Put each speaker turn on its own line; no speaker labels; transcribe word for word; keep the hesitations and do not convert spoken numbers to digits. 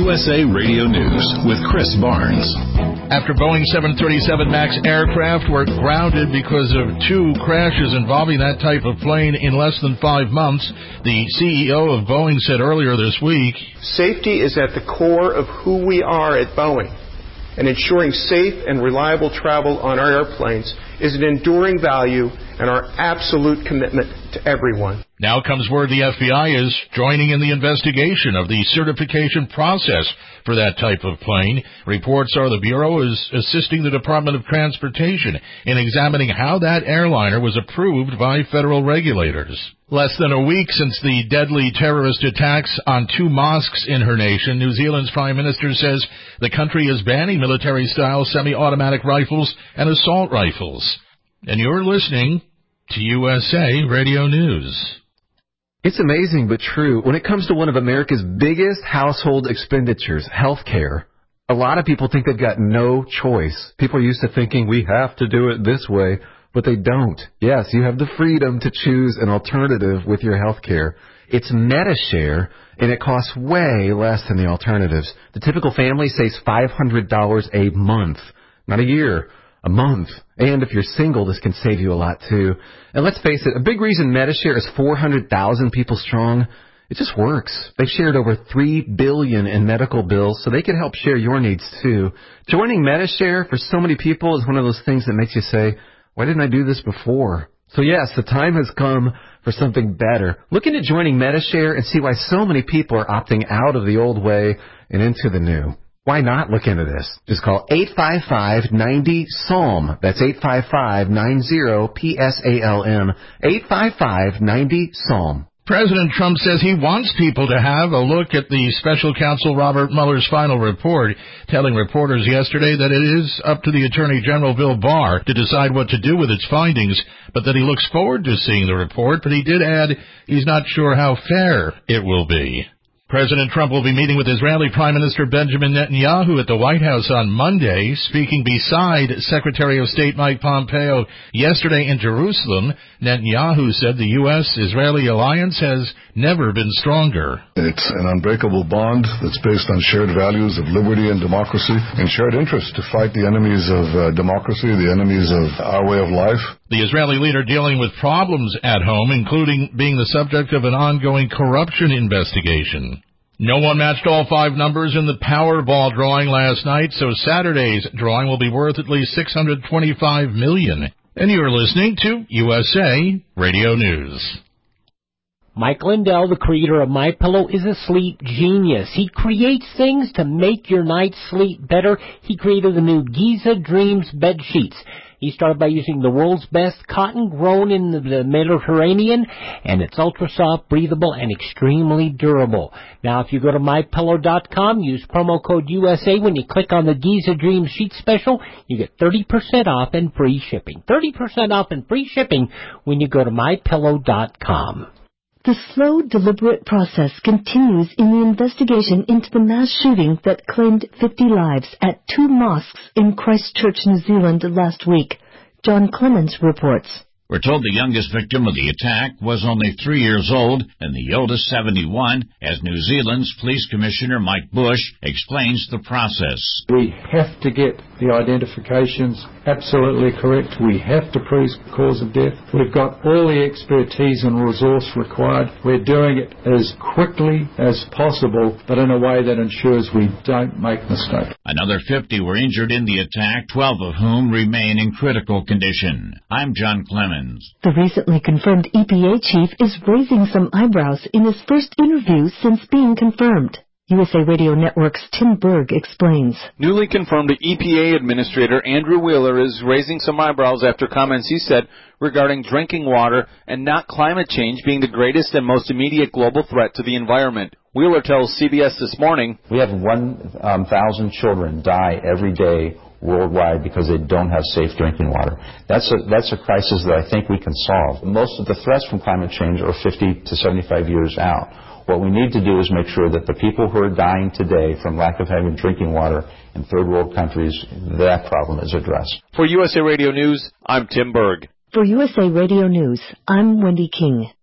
U S A Radio News with Chris Barnes.
After Boeing seven thirty-seven MAX aircraft were grounded because of two crashes involving that type of plane in less than five months, the C E O of Boeing said earlier this week,
"Safety is at the core of who we are at Boeing, and ensuring safe and reliable travel on our airplanes is an enduring value and our absolute commitment to everyone."
Now comes word the F B I is joining in the investigation of the certification process for that type of plane. Reports are the Bureau is assisting the Department of Transportation in examining how that airliner was approved by federal regulators. Less than a week since the deadly terrorist attacks on two mosques in her nation, New Zealand's Prime Minister says the country is banning military-style semi-automatic rifles and assault rifles. And you're listening to U S A Radio News.
It's amazing but true. When it comes to one of America's biggest household expenditures, health care, a lot of people think they've got no choice. People are used to thinking we have to do it this way, but they don't. Yes, you have the freedom to choose an alternative with your health care. It's Medi-Share, and it costs way less than the alternatives. The typical family saves five hundred dollars a month, not a year. A month. And if you're single, this can save you a lot, too. And let's face it, a big reason Medi-Share is four hundred thousand people strong, it just works. They've shared over three billion dollars in medical bills, so they can help share your needs, too. Joining Medi-Share for so many people is one of those things that makes you say, why didn't I do this before? So, yes, the time has come for something better. Look into joining Medi-Share and see why so many people are opting out of the old way and into the new. Why not look into this? Just call eight five five, nine zero, S A L M. That's eight five five, nine zero, P S A L M. eight five five, nine zero, S A L M.
President Trump says he wants people to have a look at the special counsel Robert Mueller's final report, telling reporters yesterday that it is up to the Attorney General Bill Barr to decide what to do with its findings, but that he looks forward to seeing the report, but he did add he's not sure how fair it will be. President Trump will be meeting with Israeli Prime Minister Benjamin Netanyahu at the White House on Monday. Speaking beside Secretary of State Mike Pompeo yesterday in Jerusalem, Netanyahu said the U S-Israeli alliance has never been stronger.
It's an unbreakable bond that's based on shared values of liberty and democracy and shared interest to fight the enemies of uh, democracy, the enemies of our way of life.
The Israeli leader dealing with problems at home, including being the subject of an ongoing corruption investigation. No one matched all five numbers in the Powerball drawing last night, so Saturday's drawing will be worth at least six hundred twenty-five million dollars. And you're listening to U S A Radio News.
Mike Lindell, the creator of MyPillow, is a sleep genius. He creates things to make your night's sleep better. He created the new Giza Dreams bed sheets. He started by using the world's best cotton grown in the Mediterranean, and it's ultra soft, breathable, and extremely durable. Now, if you go to my pillow dot com, use promo code U S A when you click on the Giza Dreams sheet special, you get thirty percent off and free shipping. thirty percent off and free shipping when you go to my pillow dot com.
The slow, deliberate process continues in the investigation into the mass shooting that claimed fifty lives at two mosques in Christchurch, New Zealand last week. John Clemens reports.
We're told the youngest victim of the attack was only three years old and the oldest seventy-one, as New Zealand's Police Commissioner Mike Bush explains the process.
We have to get the identifications absolutely correct. We have to prove cause of death. We've got all the expertise and resource required. We're doing it as quickly as possible, but in a way that ensures we don't make mistakes.
Another fifty were injured in the attack, twelve of whom remain in critical condition. I'm John Clemens.
The recently confirmed E P A chief is raising some eyebrows in his first interview since being confirmed. U S A Radio Network's Tim Berg explains.
Newly confirmed E P A Administrator Andrew Wheeler is raising some eyebrows after comments he said regarding drinking water and not climate change being the greatest and most immediate global threat to the environment. Wheeler tells C B S This Morning,
we have one thousand children die every day worldwide because they don't have safe drinking water. That's a, that's a crisis that I think we can solve. Most of the threats from climate change are fifty to seventy-five years out. What we need to do is make sure that the people who are dying today from lack of having drinking water in third world countries, that problem is addressed.
For U S A Radio News, I'm Tim Berg.
For U S A Radio News, I'm Wendy King.